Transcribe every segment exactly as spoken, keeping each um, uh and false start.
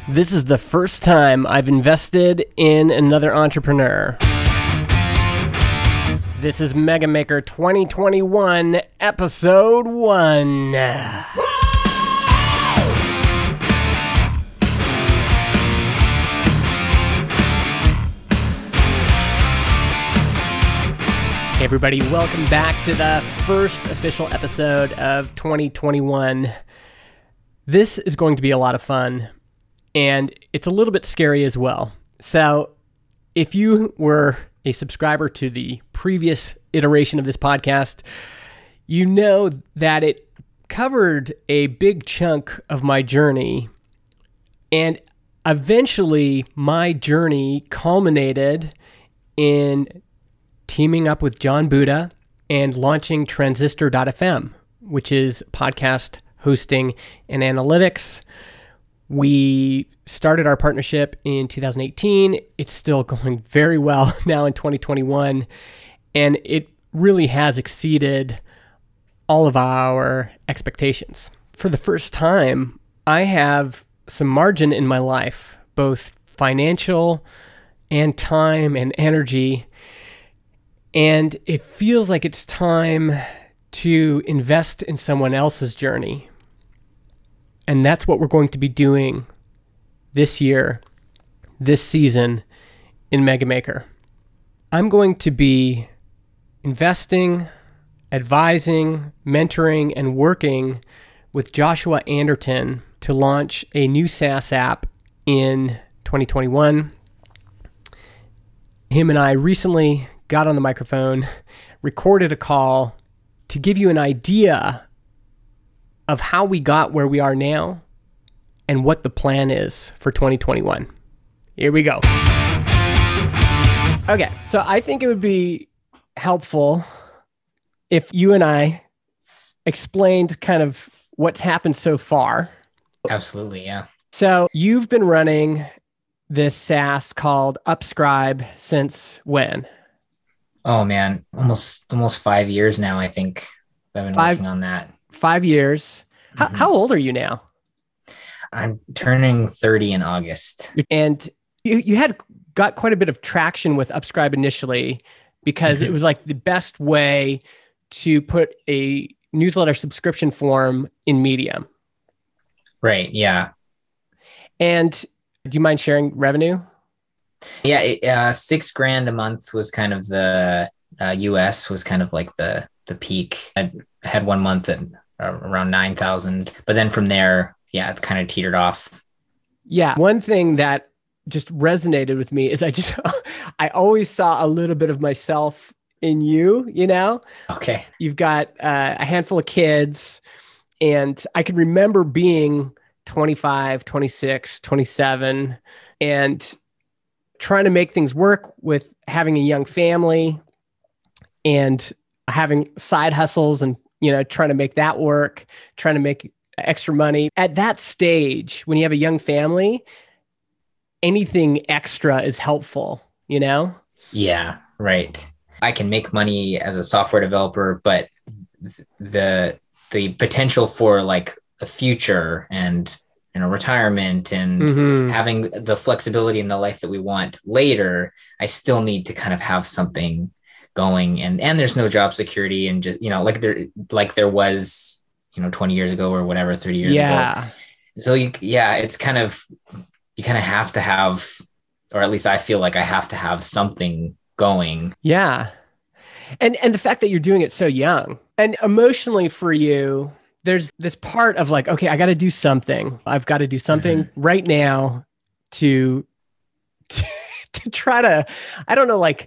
This is the first time I've invested in another entrepreneur. This is Mega Maker twenty twenty-one, Episode one. Hey everybody, welcome back to the first official episode of twenty twenty-one. This is going to be a lot of fun. And it's a little bit scary as well. So if you were a subscriber to the previous iteration of this podcast, you know that it covered a big chunk of my journey. And eventually my journey culminated in teaming up with John Buda and launching Transistor dot f m, which is podcast hosting and analytics. We started our partnership in two thousand eighteen. It's still going very well now in twenty twenty-one, and it really has exceeded all of our expectations. For the first time, I have some margin in my life, both financial and time and energy, and it feels like it's time to invest in someone else's journey. And that's what we're going to be doing this year, this season in Mega Maker. I'm going to be investing, advising, mentoring, and working with Joshua Anderton to launch a new SaaS app in twenty twenty-one. Him and I recently got on the microphone, recorded a call to give you an idea of how we got where we are now and what the plan is for twenty twenty-one. Here we go. Okay, so I think it would be helpful if you and I explained kind of what's happened so far. Absolutely, yeah. So you've been running this SaaS called Upscribe since when? Oh man, almost almost five years now, I think I've been Five- working on that. Five years. How, Mhm. how old are you now? I'm turning thirty in August. And you, you had got quite a bit of traction with Upscribe initially because Mhm. it was like the best way to put a newsletter subscription form in Medium. Right, yeah. And do you mind sharing revenue? Yeah, it, uh, six grand a month was kind of the uh, U S was kind of like the the peak. I had one month at uh, around nine thousand, but then from there, yeah, it's kind of teetered off. Yeah. One thing that just resonated with me is I just, I always saw a little bit of myself in you, you know? Okay. You've got uh, a handful of kids, and I can remember being twenty-five, twenty-six, twenty-seven, and trying to make things work with having a young family and having side hustles and, you know, trying to make that work, trying to make extra money. At that stage, when you have a young family, anything extra is helpful, you know? Yeah, right. I can make money as a software developer, but th- the the potential for like a future and, you know, retirement and Mhm. having the flexibility in the life that we want later, I still need to kind of have something going, and and there's no job security, and just, you know, like there like there was, you know, twenty years ago or whatever, thirty years Yeah. ago. So you yeah, it's kind of, you kind of have to have, or at least I feel like I have to have something going. Yeah. And and the fact that you're doing it so young, and emotionally for you, there's this part of like, okay, I got to do something. I've got to do something right now to, to to try to, I don't know, like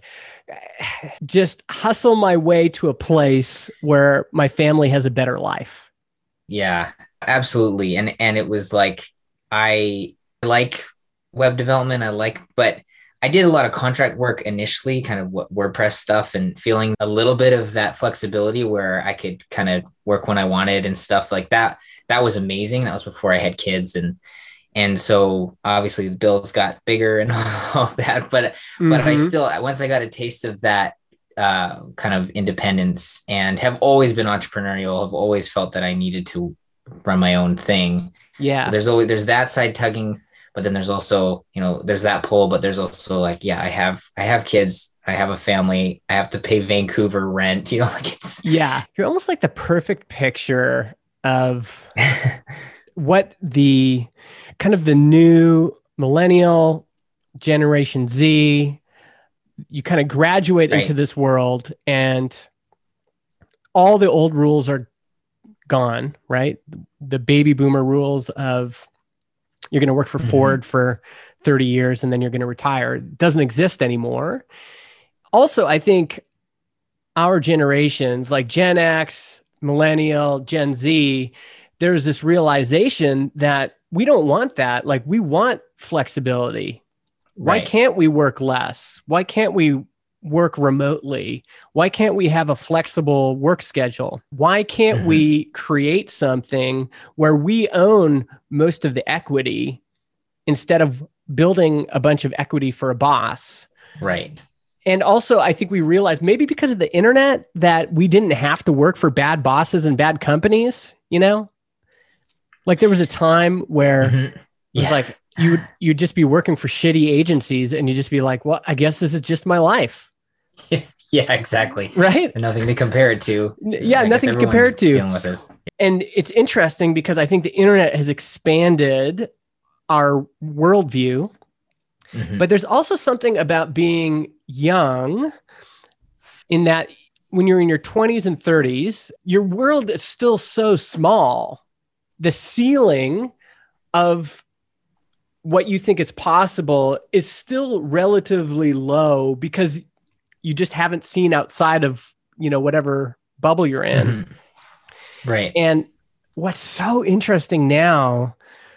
just hustle my way to a place where my family has a better life. Yeah, absolutely. And and it was like, I like web development. I like, but I did a lot of contract work initially, kind of what WordPress stuff, and feeling a little bit of that flexibility where I could kind of work when I wanted and stuff like that. That was amazing. That was before I had kids. And And so obviously the bills got bigger and all that, but, mm-hmm. but I still, once I got a taste of that uh, kind of independence, and have always been entrepreneurial, have always felt that I needed to run my own thing. Yeah. So there's always, there's that side tugging, but then there's also, you know, there's that pull, but there's also like, yeah, I have, I have kids, I have a family, I have to pay Vancouver rent, you know, like it's. Yeah. You're almost like the perfect picture of what the kind of the new millennial Generation Z, you kind of graduate Right. into this world and all the old rules are gone, right? The baby boomer rules of you're going to work for Mhm. Ford for thirty years and then you're going to retire doesn't exist anymore. Also, I think our generations like Gen X, Millennial, Gen Z, there's this realization that we don't want that. Like we want flexibility. Why Right. can't we work less? Why can't we work remotely? Why can't we have a flexible work schedule? Why can't Mhm. we create something where we own most of the equity instead of building a bunch of equity for a boss? Right. And also, I think we realized maybe because of the internet that we didn't have to work for bad bosses and bad companies, you know? Like there was a time where Mhm. it was Yeah. like you would you'd just be working for shitty agencies and you just be like, well, I guess this is just my life. Yeah, exactly. Right? And nothing to compare it to. Yeah, I guess nothing to compare everyone's it to. Dealing with this. And it's interesting because I think the internet has expanded our worldview, Mhm. but there's also something about being young in that when you're in your twenties and thirties, your world is still so small. The ceiling of what you think is possible is still relatively low because you just haven't seen outside of, you know, whatever bubble you're in. Mhm. Right. And what's so interesting now,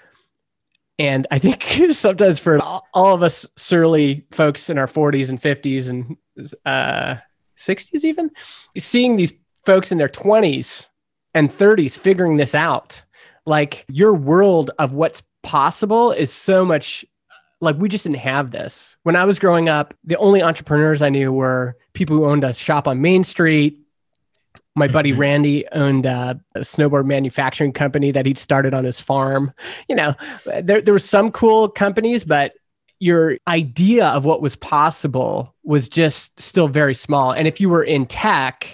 and I think sometimes for all of us surly folks in our forties and fifties and uh, sixties even, seeing these folks in their twenties and thirties figuring this out, like your world of what's possible is so much like we just didn't have this. When I was growing up, the only entrepreneurs I knew were people who owned a shop on Main Street. My buddy Mhm. Randy owned uh, a snowboard manufacturing company that he'd started on his farm. You know, there, there were some cool companies, but your idea of what was possible was just still very small. And if you were in tech,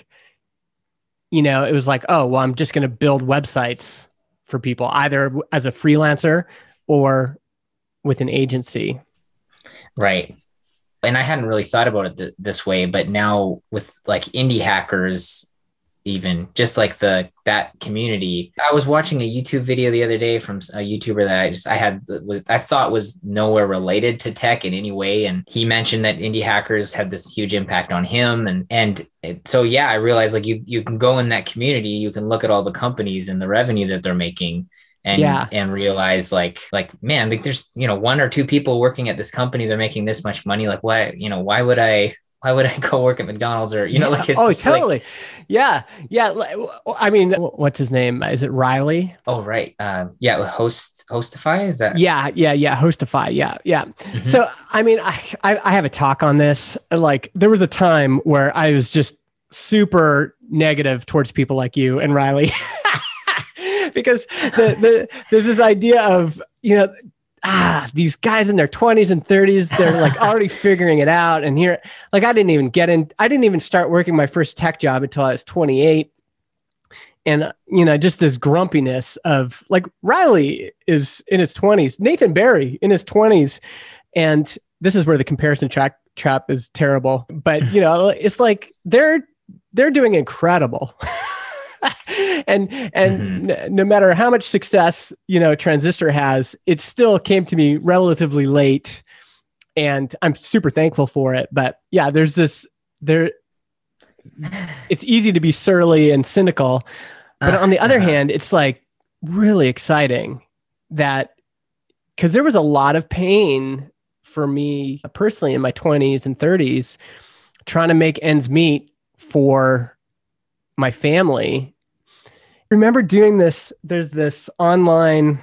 you know, it was like, oh, well, I'm just going to build websites for people, either as a freelancer or with an agency. Right. And I hadn't really thought about it th- this way, but now with like indie hackers, even just like the that community, I was watching a YouTube video the other day from a YouTuber that I just I had was I thought was nowhere related to tech in any way, and he mentioned that indie hackers had this huge impact on him, and and it, so yeah, I realized like you you can go in that community, you can look at all the companies and the revenue that they're making. And, Yeah. and realize like, like, man, like there's, you know, one or two people working at this company, they're making this much money. Like, why, you know, why would I, why would I go work at McDonald's or, you know, Yeah. like, it's oh, just totally. like, Yeah. Yeah. Like, I mean, what's his name? Is it Riley? oh, right. Um, yeah. Host, Hostify, is that? Yeah. Yeah. Yeah. Hostify. Yeah. Yeah. Mhm. So, I mean, I, I, I have a talk on this. Like there was a time where I was just super negative towards people like you and Riley. Because the, the, there's this idea of, you know, ah, these guys in their twenties and thirties, they're like already figuring it out. And here, like, I didn't even get in, I didn't even start working my first tech job until I was twenty-eight. And, you know, just this grumpiness of like Riley is in his twenties, Nathan Barry in his twenties. And this is where the comparison track trap is terrible. But, you know, it's like they're, they're doing incredible. and and Mhm. n- no matter how much success, you know, Transistor has, it still came to me relatively late, and I'm super thankful for it. But yeah, there's this there. It's easy to be surly and cynical, but Uh, on the other uh-huh. hand, it's like really exciting that because there was a lot of pain for me personally in my twenties and thirties trying to make ends meet for my family. Remember doing this, there's this online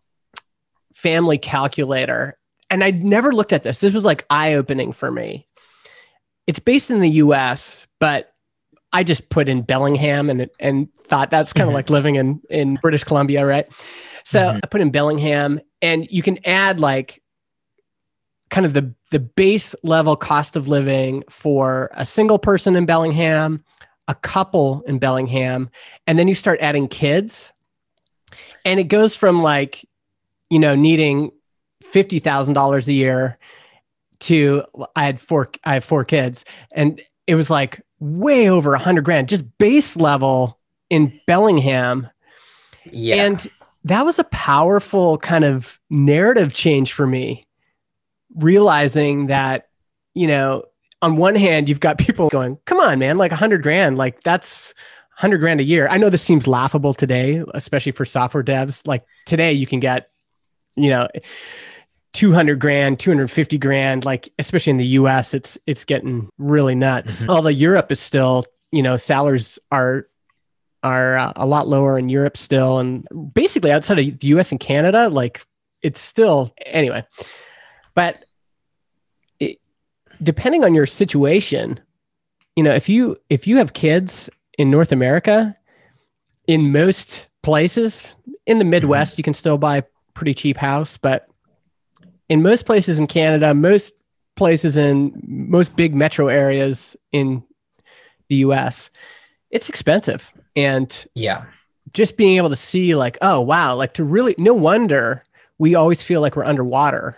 family calculator, and I'd never looked at this. This was like eye-opening for me. It's based in the U S, but I just put in Bellingham and and thought that's kind of Mhm. like living in, in British Columbia, right? So Mhm. I put in Bellingham, and you can add like kind of the, the base level cost of living for a single person in Bellingham, a couple in Bellingham, and then you start adding kids. And it goes from like, you know, needing fifty thousand dollars a year to I had four, I have four kids, and it was like way over a hundred grand, just base level in Bellingham. Yeah. And that was a powerful kind of narrative change for me, realizing that, you know, on one hand, you've got people going, come on, man, like a hundred grand, like that's a hundred grand a year. I know this seems laughable today, especially for software devs. Like today you can get, you know, two hundred grand, two hundred fifty grand, like, especially in the U S, it's, it's getting really nuts. Mm-hmm. Although Europe is still, you know, salaries are, are uh, a lot lower in Europe still. And basically outside of the U S and Canada, like it's still, anyway, but it, depending on your situation, you know, if you, if you have kids in North America, in most places in the Midwest, mm-hmm. you can still buy pretty cheap house, but in most places in Canada, most places in most big metro areas in the U S, it's expensive. And yeah, just being able to see like, oh, wow, like to really, no wonder we always feel like we're underwater.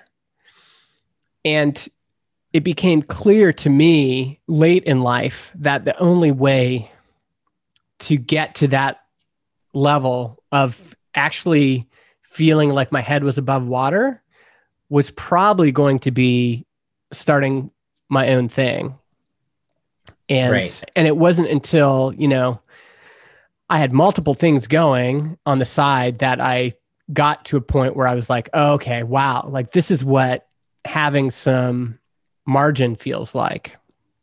And it became clear to me late in life that the only way to get to that level of actually feeling like my head was above water was probably going to be starting my own thing. And, right. and it wasn't until, you know, I had multiple things going on the side that I got to a point where I was like, oh, okay, wow. Like this is what having some margin feels like.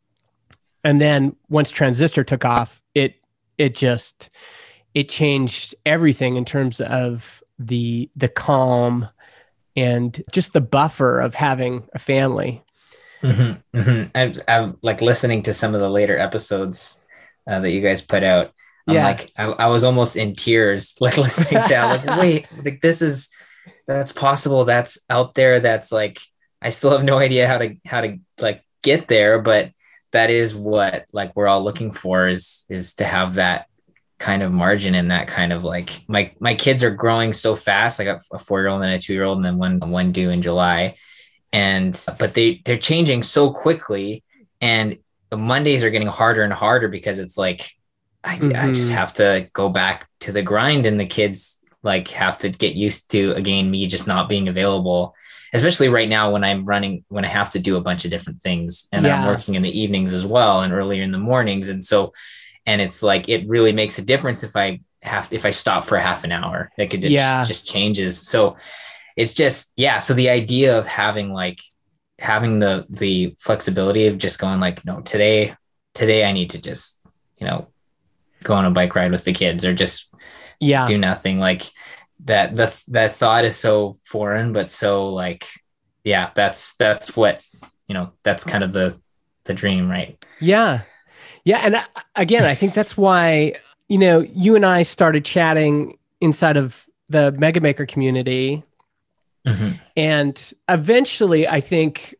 And then once Transistor took off, it, it just, it changed everything in terms of the, the calm and just the buffer of having a family. Mm-hmm, mm-hmm. I'm, I'm like listening to some of the later episodes uh, that you guys put out. I'm yeah. like, I, I was almost in tears, like listening to, like, wait, like this is, that's possible. That's out there. That's like, I still have no idea how to, how to like get there, but that is what like we're all looking for is, is to have that kind of margin and that kind of like, my, my kids are growing so fast. I got a four-year-old and a two-year-old and then one, one due in July. And, but they, they're changing so quickly, and the Mondays are getting harder and harder because it's like, I, mm-hmm. I just have to go back to the grind, and the kids like have to get used to, again, me just not being available, especially right now when I'm running, when I have to do a bunch of different things, and yeah. I'm working in the evenings as well and earlier in the mornings. And so, and it's like, it really makes a difference if I have, if I stop for half an hour, like it yeah. just changes. So it's just, yeah. So the idea of having like, having the, the flexibility of just going like, no, today, today I need to just, you know, go on a bike ride with the kids or just yeah. do nothing, like that. The, that thought is so foreign, but so like, yeah, that's, that's what, you know, that's kind of the, the dream. Right. Yeah. Yeah. And I, again, I think that's why, you know, you and I started chatting inside of the Mega Maker community. Mm-hmm. And eventually I think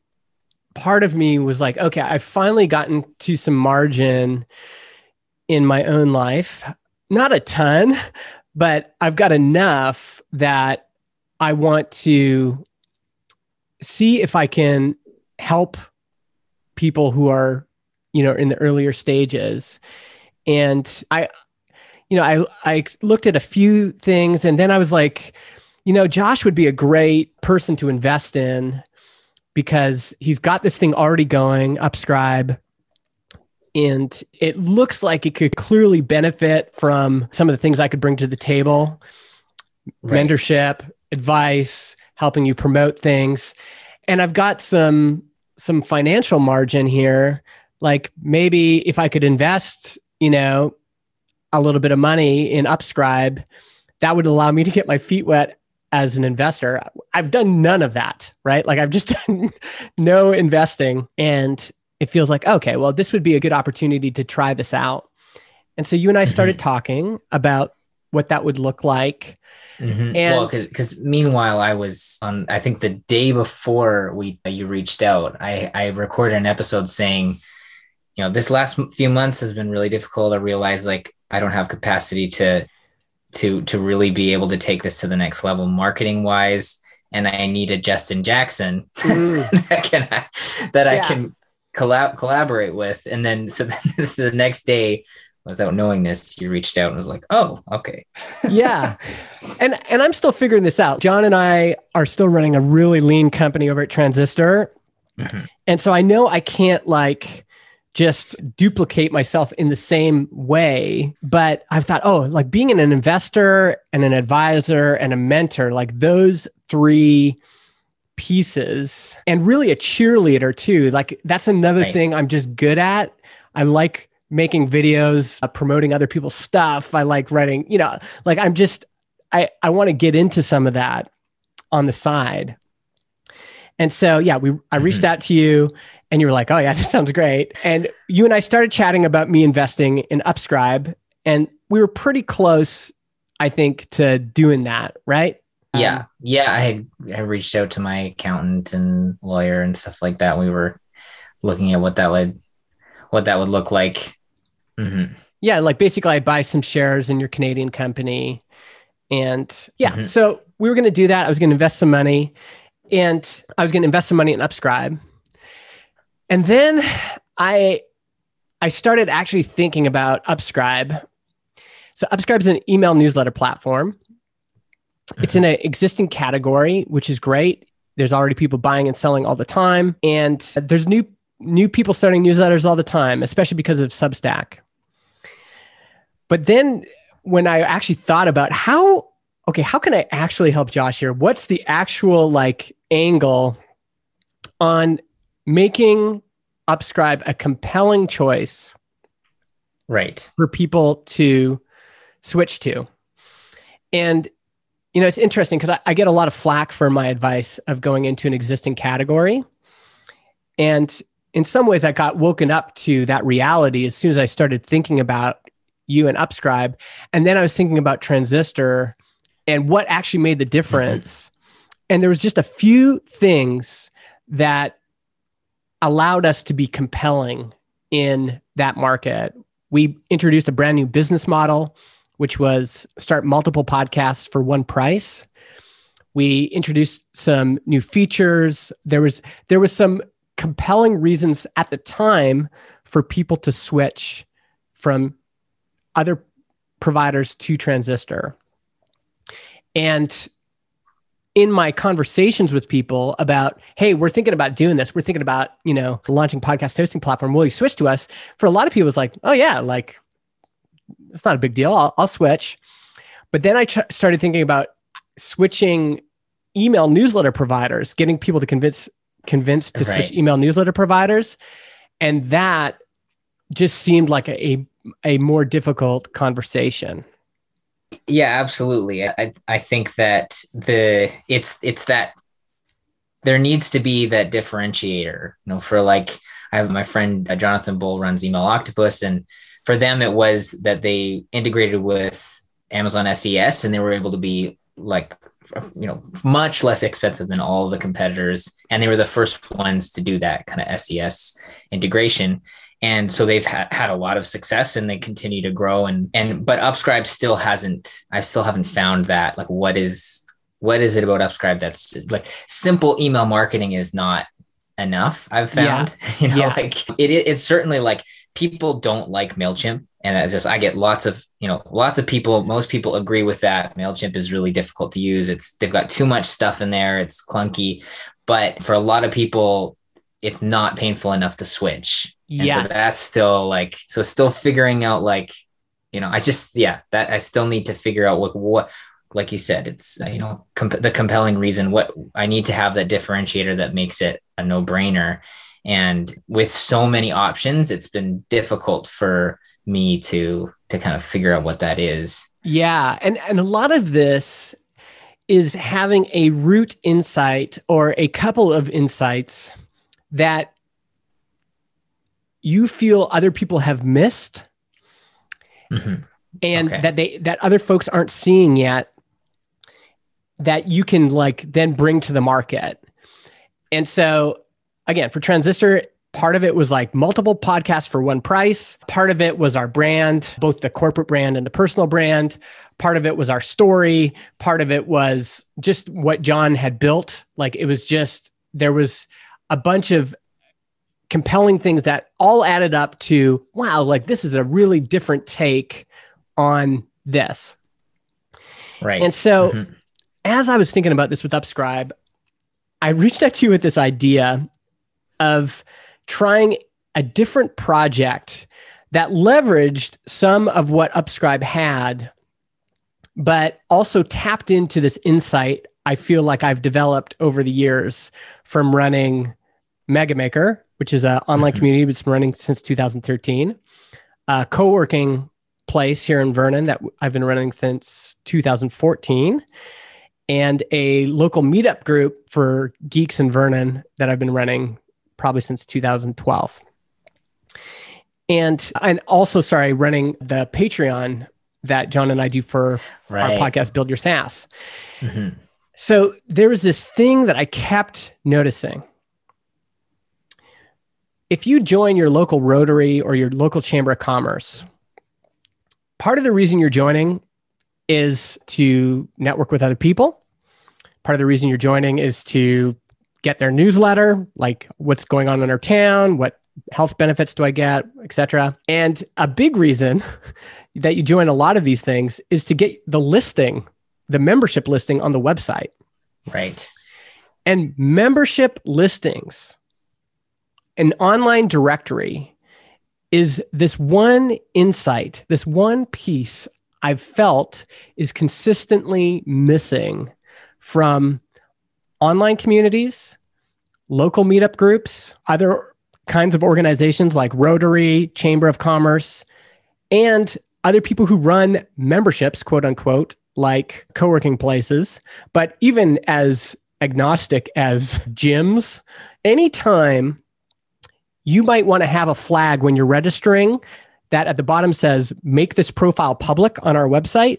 part of me was like, okay, I've finally gotten to some margin in my own life, not a ton, but I've got enough that I want to see if I can help people who are, you know, in the earlier stages. And I, you know, I, I looked at a few things, and then I was like, you know, Josh would be a great person to invest in because he's got this thing already going, Upscribe. And it looks like it could clearly benefit from some of the things I could bring to the table, right. Mentorship, advice, helping you promote things. And I've got some, some financial margin here. Like maybe if I could invest, you know, a little bit of money in Upscribe, that would allow me to get my feet wet as an investor. I've done none of that, right? Like I've just done no investing, and it feels like, okay, well, this would be a good opportunity to try this out. And so you and I started mm-hmm. talking about what that would look like. Mm-hmm. And well, because meanwhile, I was on, I think the day before we you reached out, I, I recorded an episode saying, you know, this last few months has been really difficult. I realized like I don't have capacity to to to really be able to take this to the next level marketing wise, and I need a Justin Jackson mm. that can that yeah. I can collab collaborate with. And then so then, so the next day, without knowing this, you reached out and was like, oh, okay. yeah. And and I'm still figuring this out. John and I are still running a really lean company over at Transistor. Mm-hmm. And so I know I can't like just duplicate myself in the same way, but I've thought, oh, like being an investor and an advisor and a mentor, like those three pieces, and really a cheerleader too. Like that's another right. thing I'm just good at. I like making videos, uh, promoting other people's stuff. I like writing, you know, like I'm just, I, I want to get into some of that on the side. And so, yeah, we, I reached mm-hmm. out to you and you were like, oh yeah, this sounds great. And you and I started chatting about me investing in Upscribe, and we were pretty close, I think, to doing that, right? Yeah. Um, yeah. I had, I reached out to my accountant and lawyer and stuff like that. We were looking at what that would, what that would look like. Mm-hmm. Yeah. Like basically I'd buy some shares in your Canadian company, and yeah, mm-hmm. so we were going to do that. I was going to invest some money, and I was going to invest some money in Upscribe. And then I, I started actually thinking about Upscribe. So Upscribe is an email newsletter platform. It's in an existing category, which is great. There's already people buying and selling all the time. And there's new new people starting newsletters all the time, especially because of Substack. But then when I actually thought about how, okay, how can I actually help Josh here? What's the actual like angle on making Upscribe a compelling choice right for people to switch to? And you know, it's interesting because I, I get a lot of flack for my advice of going into an existing category. And in some ways I got woken up to that reality as soon as I started thinking about you and Upscribe. And then I was thinking about Transistor and what actually made the difference. Mm-hmm. And there was just a few things that allowed us to be compelling in that market. We introduced a brand new business model, which was start multiple podcasts for one price. We introduced some new features. There was there was some compelling reasons at the time for people to switch from other providers to Transistor. And in my conversations with people about, hey, we're thinking about doing this. We're thinking about, you know, launching podcast hosting platform. Will you switch to us? For a lot of people, it's like, oh yeah, like, it's not a big deal. I'll, I'll switch. But then I ch- started thinking about switching email newsletter providers, getting people to convince convince to right. switch email newsletter providers. And that just seemed like a, a, a more difficult conversation. Yeah, absolutely. I I think that the it's it's that there needs to be that differentiator, you know, for like, I have my friend uh, Jonathan Bull runs Email Octopus, and for them, it was that they integrated with Amazon S E S and they were able to be like, you know, much less expensive than all of the competitors. And they were the first ones to do that kind of S E S integration. And so they've had, had a lot of success and they continue to grow. And, and, but Upscribe still hasn't, I still haven't found that, like, what is, what is it about Upscribe that's just, like, simple email marketing is not enough, I've found. Yeah. You know, yeah. like it, it's certainly like, people don't like MailChimp, and I just, I get lots of, you know, lots of people, most people agree with that. MailChimp is really difficult to use. It's, they've got too much stuff in there. It's clunky, but for a lot of people, it's not painful enough to switch. And yes. so that's still like, so still figuring out, like, you know, I just, yeah, that I still need to figure out what, what, like you said, it's, you know, comp- the compelling reason, what I need to have that differentiator that makes it a no-brainer. And with so many options, it's been difficult for me to to kind of figure out what that is. Yeah. And, and a lot of this is having a root insight or a couple of insights that you feel other people have missed. Mm-hmm. and Okay. that they that other folks aren't seeing yet, that you can like then bring to the market. And so again, for Transistor, part of it was like multiple podcasts for one price. Part of it was our brand, both the corporate brand and the personal brand. Part of it was our story. Part of it was just what John had built. Like it was just, there was a bunch of compelling things that all added up to, wow, like this is a really different take on this. Right. And so Mm-hmm. as I was thinking about this with Upscribe, I reached out to you with this idea of trying a different project that leveraged some of what Upscribe had, but also tapped into this insight I feel like I've developed over the years from running MegaMaker, which is an online Mhm. community that's been running since two thousand thirteen, a co-working place here in Vernon that I've been running since two thousand fourteen, and a local meetup group for geeks in Vernon that I've been running probably since two thousand twelve. And and also, sorry, running the Patreon that John and I do for Right. our podcast, Build Your SaaS. Mhm. So there was this thing that I kept noticing. If you join your local Rotary or your local Chamber of Commerce, part of the reason you're joining is to network with other people. Part of the reason you're joining is to get their newsletter, like what's going on in our town, what health benefits do I get, et cetera. And a big reason that you join a lot of these things is to get the listing, the membership listing on the website. Right. And membership listings, an online directory, is this one insight, this one piece I've felt is consistently missing from online communities, local meetup groups, other kinds of organizations like Rotary, Chamber of Commerce, and other people who run memberships, quote unquote, like co-working places, but even as agnostic as gyms. Anytime you might want to have a flag when you're registering that at the bottom says, make this profile public on our website.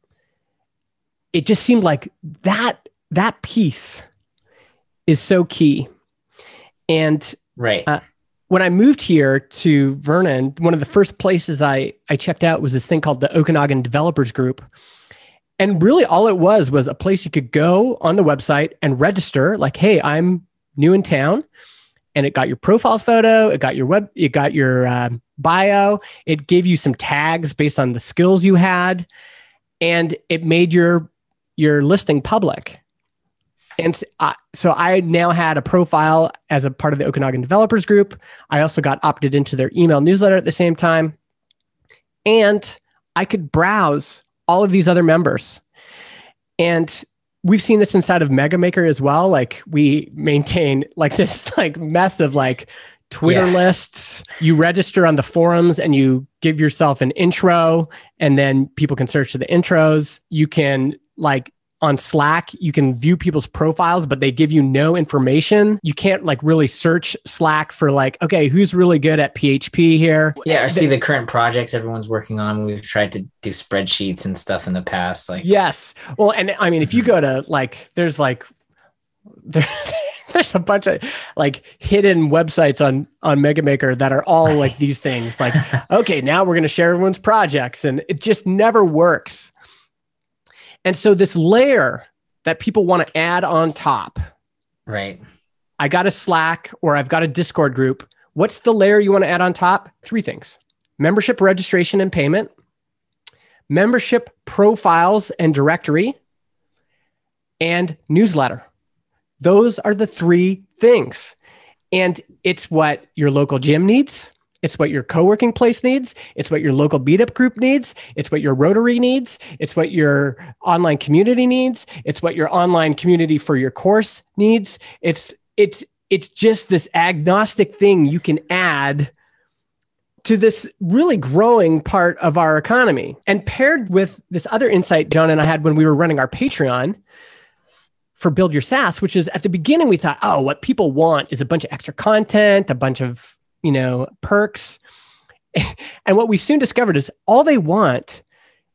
It just seemed like that, that piece is so key. And Right. uh, when I moved here to Vernon, one of the first places I, I checked out was this thing called the Okanagan Developers Group. And really all it was was a place you could go on the website and register like, hey, I'm new in town. And it got your profile photo, it got your web, it got your uh, bio, it gave you some tags based on the skills you had, and it made your your listing public. And uh, so I now had a profile as a part of the Okanagan Developers Group. I also got opted into their email newsletter at the same time. And I could browse all of these other members. And we've seen this inside of MegaMaker as well. Like we maintain like this like mess of like Twitter Yeah. lists. You register on the forums and you give yourself an intro, and then people can search to the intros. You can like on Slack, you can view people's profiles, but they give you no information. You can't like really search Slack for like, okay, who's really good at P H P here? Yeah, or see the current projects everyone's working on. We've tried to do spreadsheets and stuff in the past. Like, Yes. Well, and I mean, if you go to like, there's like, there, there's a bunch of like hidden websites on, on MegaMaker that are all like these things like, okay, now we're going to share everyone's projects, and it just never works. And so this layer that people want to add on top, right. I got a Slack or I've got a Discord group. What's the layer you want to add on top? Three things: membership registration and payment, membership profiles and directory, and newsletter. Those are the three things. And it's what your local gym needs. It's what your co-working place needs. It's what your local meetup group needs. It's what your Rotary needs. It's what your online community needs. It's what your online community for your course needs. It's it's it's just this agnostic thing you can add to this really growing part of our economy. And paired with this other insight John and I had when we were running our Patreon for Build Your SaaS, which is at the beginning we thought, oh, what people want is a bunch of extra content, a bunch of you know, perks. And what we soon discovered is all they want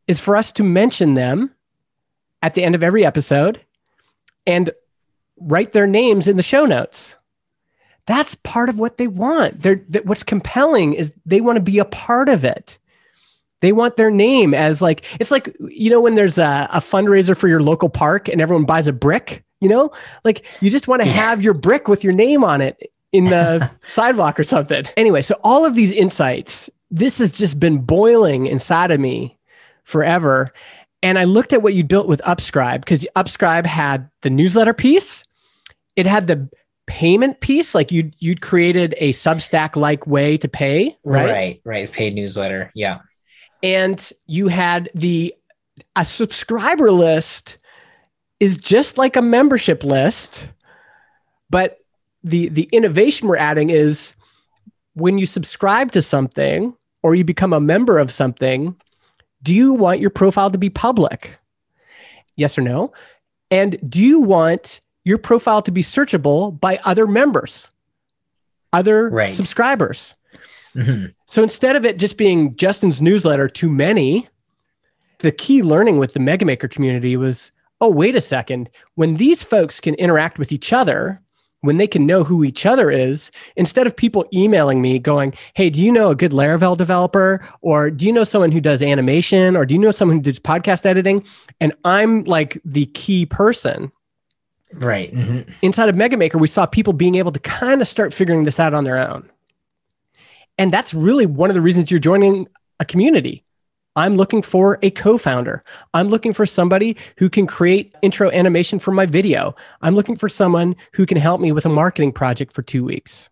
is for us to mention them at the end of every episode and write their names in the show notes. That's part of what they want. They're, that what's compelling is they want to be a part of it. They want their name as like, it's like, you know, when there's a, a fundraiser for your local park and everyone buys a brick, you know, like you just want to have your brick with your name on it in the sidewalk or something. Anyway, so all of these insights, this has just been boiling inside of me forever. And I looked at what you built with Upscribe, because Upscribe had the newsletter piece. It had the payment piece, like you'd, you'd created a Substack-like way to pay, right? Right, right. Paid newsletter. Yeah. And you had the, a subscriber list is just like a membership list, but the, the innovation we're adding is when you subscribe to something or you become a member of something, do you want your profile to be public? Yes or no? And do you want your profile to be searchable by other members, other right. subscribers? Mm-hmm. So instead of it just being Justin's newsletter to many, the key learning with the MegaMaker community was, oh, wait a second. When these folks can interact with each other, when they can know who each other is, instead of people emailing me going, hey, do you know a good Laravel developer? Or do you know someone who does animation? Or do you know someone who does podcast editing? And I'm like the key person. Right. Mm-hmm. Inside of MegaMaker, we saw people being able to kind of start figuring this out on their own. And that's really one of the reasons you're joining a community. I'm looking for a co-founder. I'm looking for somebody who can create intro animation for my video. I'm looking for someone who can help me with a marketing project for two weeks.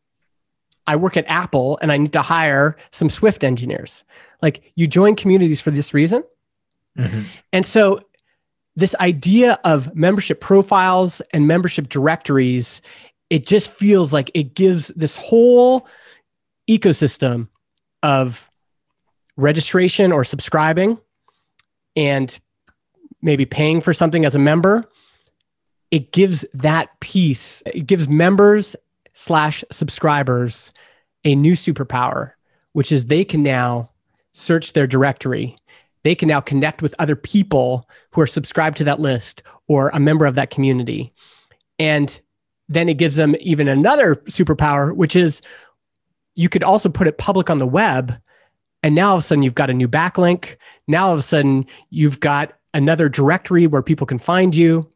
I work at Apple and I need to hire some Swift engineers. Like, you join communities for this reason. Mm-hmm. And so this idea of membership profiles and membership directories, it just feels like it gives this whole ecosystem of registration or subscribing and maybe paying for something as a member. It gives that piece, it gives members slash subscribers a new superpower, which is they can now search their directory. They can now connect with other people who are subscribed to that list or a member of that community. And then it gives them even another superpower, which is you could also put it public on the web. And now all of a sudden you've got a new backlink. Now all of a sudden you've got another directory where people can find you.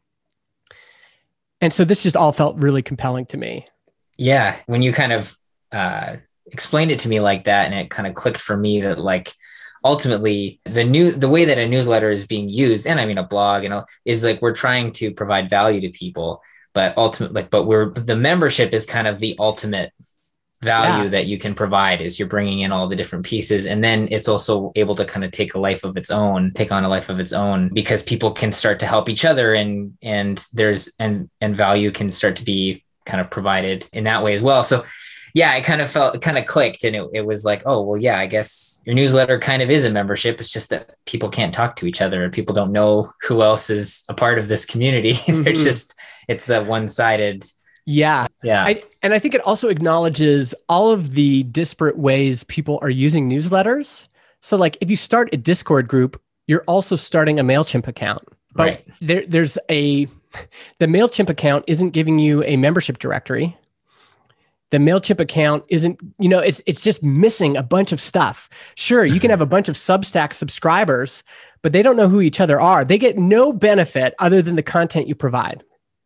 And so this just all felt really compelling to me. Yeah. When you kind of uh, explained it to me like that, and it kind of clicked for me that like, ultimately the new, the way that a newsletter is being used, and I mean a blog, you know, is like, we're trying to provide value to people, but ultimately, like, but we're, the membership is kind of the ultimate value yeah. that you can provide, is you're bringing in all the different pieces. And then it's also able to kind of take a life of its own, take on a life of its own, because people can start to help each other, and, and there's, and, and value can start to be kind of provided in that way as well. So yeah, I kind of felt, it kind of clicked, and it, it was like, oh, well, yeah, I guess your newsletter kind of is a membership. It's just that people can't talk to each other. People don't know who else is a part of this community. Mm-hmm. It's just, it's the one-sided. Yeah. Yeah. I, and I think it also acknowledges all of the disparate ways people are using newsletters. So like if you start a Discord group, you're also starting a MailChimp account. But right. there, there's a, the MailChimp account isn't giving you a membership directory. The MailChimp account isn't, you know, it's it's just missing a bunch of stuff. Sure, you can have a bunch of Substack subscribers, but they don't know who each other are. They get no benefit other than the content you provide.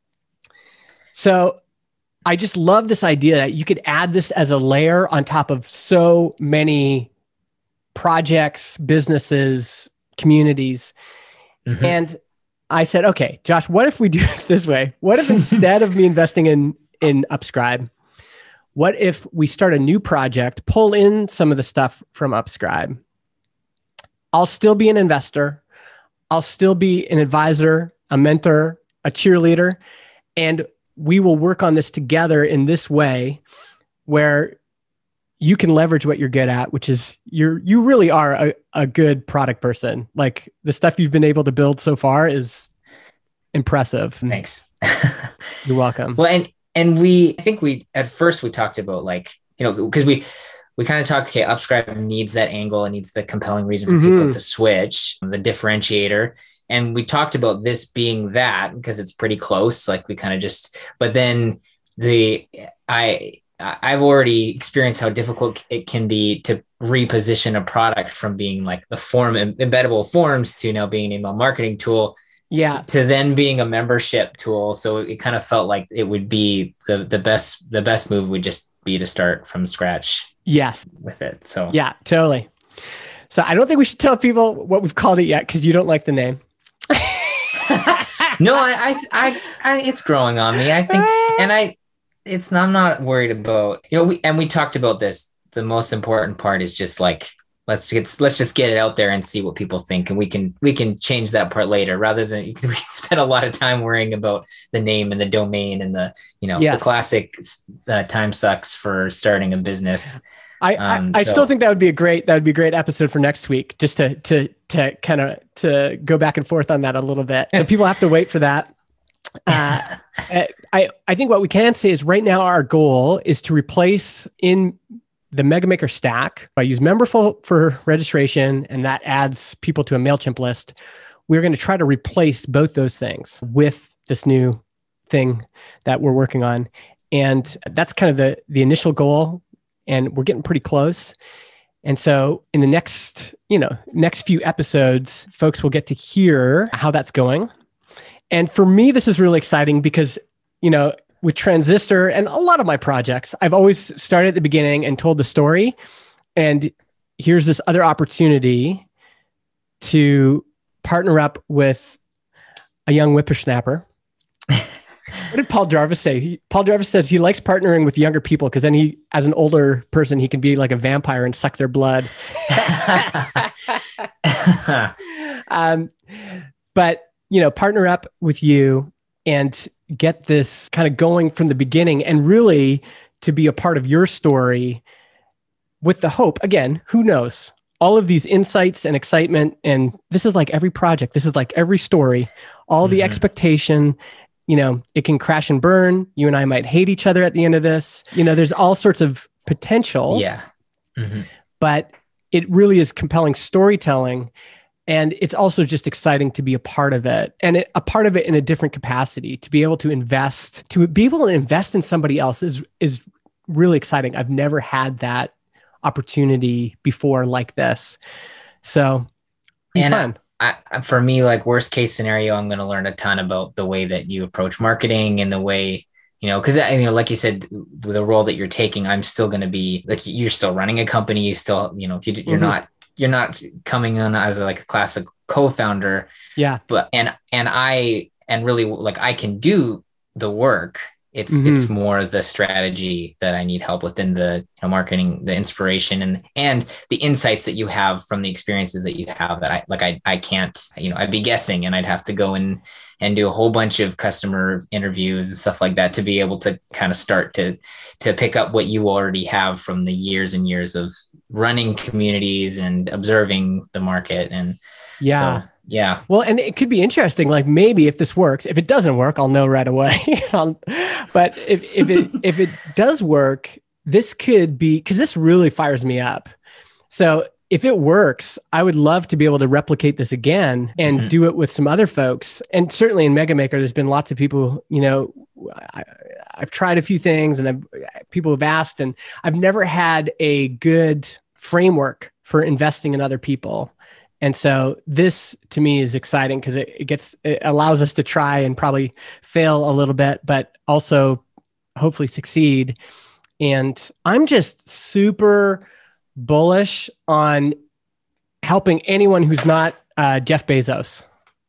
So I just love this idea that you could add this as a layer on top of so many projects, businesses, communities. Mm-hmm. And I said, okay, Josh, what if we do it this way? What if instead of me investing in, in Upscribe, what if we start a new project, pull in some of the stuff from Upscribe? I'll still be an investor. I'll still be an advisor, a mentor, a cheerleader, and we will work on this together in this way where you can leverage what you're good at, which is you're, you really are a, a good product person. Like the stuff you've been able to build so far is impressive. Thanks. You're welcome. Well, and, and we, I think we, at first we talked about like, you know, because we, we kind of talked, okay, Upscribe needs that angle. It needs the compelling reason for Mm-hmm. people to switch, the differentiator. And we talked about this being that because it's pretty close. Like we kind of just, but then the, I, I've already experienced how difficult it can be to reposition a product from being like the form embeddable forms to now being an email marketing tool. Yeah. To then being a membership tool. So it kind of felt like it would be the, the best, the best move would just be to start from scratch. Yes. With it. So yeah, totally. So I don't think we should tell people what we've called it yet, because you don't like the name. No, I, I, I, I, it's growing on me. I think, and I, it's, I'm not worried about, you know, we, and we talked about this. The most important part is just like, let's get, let's just get it out there and see what people think. And we can, we can change that part later rather than we can spend a lot of time worrying about the name and the domain and the, you know, yes. the classic uh, time sucks for starting a business. I, um, I, I so. still think that would be a great, that would be a great episode for next week, just to, to, to kind of, to go back and forth on that a little bit. So people have to wait for that. Uh, I, I think what we can say is right now, our goal is to replace in the MegaMaker stack. I use Memberful for registration, and that adds people to a MailChimp list. We're going to try to replace both those things with this new thing that we're working on. And that's kind of the, the initial goal. And we're getting pretty close. And so in the next, you know, next few episodes, folks will get to hear how that's going. And for me, this is really exciting because, you know, with Transistor and a lot of my projects, I've always started at the beginning and told the story. And here's this other opportunity to partner up with a young whippersnapper. What did Paul Jarvis say? He, Paul Jarvis says he likes partnering with younger people because then he, as an older person, he can be like a vampire and suck their blood. um, but, you know, partner up with you and get this kind of going from the beginning and really to be a part of your story with the hope. Again, who knows? All of these insights and excitement. And this is like every project. This is like every story, all mm-hmm. the expectation. You know, it can crash and burn. You and I might hate each other at the end of this. You know, there's all sorts of potential. Yeah. Mm-hmm. But it really is compelling storytelling. And it's also just exciting to be a part of it, and it, a part of it in a different capacity, to be able to invest, to be able to invest in somebody else is, is really exciting. I've never had that opportunity before like this. So and fun. I, I, for me, like worst case scenario, I'm going to learn a ton about the way that you approach marketing and the way, you know, because, you know, like you said, the role that you're taking, I'm still going to be like, you're still running a company. You still, you know, you, you're mm-hmm. not, you're not coming on as a, like a classic co-founder. Yeah. But, and, and I, and really like I can do the work. It's, mm-hmm. it's more the strategy that I need help with in the, you know, marketing, the inspiration and, and the insights that you have from the experiences that you have that I, like, I, I can't, you know, I'd be guessing and I'd have to go in and do a whole bunch of customer interviews and stuff like that to be able to kind of start to, to pick up what you already have from the years and years of running communities and observing the market. And yeah. So, yeah. Well, and it could be interesting. Like maybe if this works, if it doesn't work, I'll know right away. But if, if it, if it does work, this could be, cause this really fires me up. So if it works, I would love to be able to replicate this again and mm-hmm. do it with some other folks. And certainly in MegaMaker, there's been lots of people, you know, I, I've tried a few things and I've, people have asked, and I've never had a good framework for investing in other people. And so this to me is exciting because it, it gets, it allows us to try and probably fail a little bit, but also hopefully succeed. And I'm just super bullish on helping anyone who's not uh, Jeff Bezos.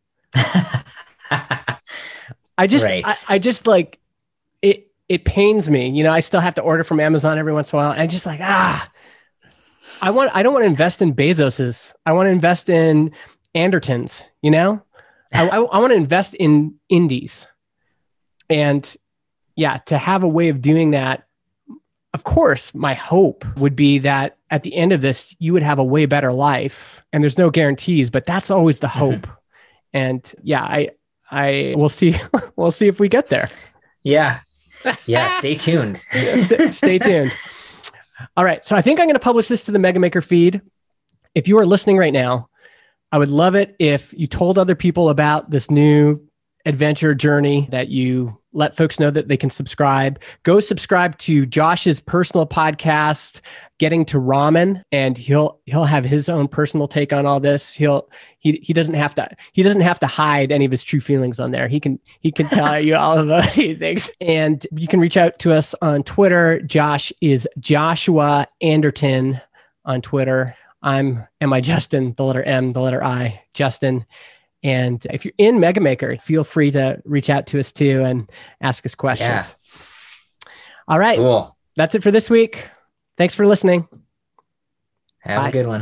I just, right. I, I just like it, it pains me. You know, I still have to order from Amazon every once in a while. And I'm just like, ah, I want, I don't want to invest in Bezos's. I want to invest in Andertons, you know, I, I, I want to invest in indies. And yeah, to have a way of doing that, of course, my hope would be that at the end of this, you would have a way better life, and there's no guarantees, but that's always the hope. Mm-hmm. And yeah, I, I will see, we'll see if we get there. Yeah. Yeah. Stay tuned. stay, stay tuned. All right. So I think I'm going to publish this to the Mega Maker feed. If you are listening right now, I would love it if you told other people about this new adventure journey, that you let folks know that they can subscribe. Go subscribe to Josh's personal podcast, Getting to Ramen, and he'll he'll have his own personal take on all this. He'll he he doesn't have to he doesn't have to hide any of his true feelings on there. He can he can tell you all of those things. And you can reach out to us on Twitter. Josh is Joshua Anderton on Twitter. I'm Am I Justin, the letter M, the letter I, Justin. And if you're in Mega Maker, feel free to reach out to us too and ask us questions. Yeah. All right. Cool. That's it for this week. Thanks for listening. Have Bye. a good one.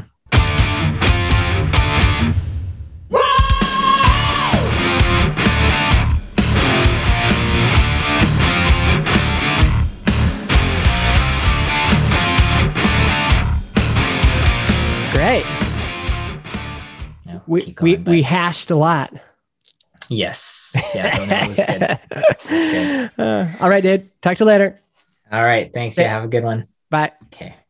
Great. You know, We keep we going, but- we hashed a lot. Yes. Yeah. No, no, it was good. It was good. Uh, all right, dude. Talk to you later. All right. Thanks. Yeah. Have a good one. Bye. Okay.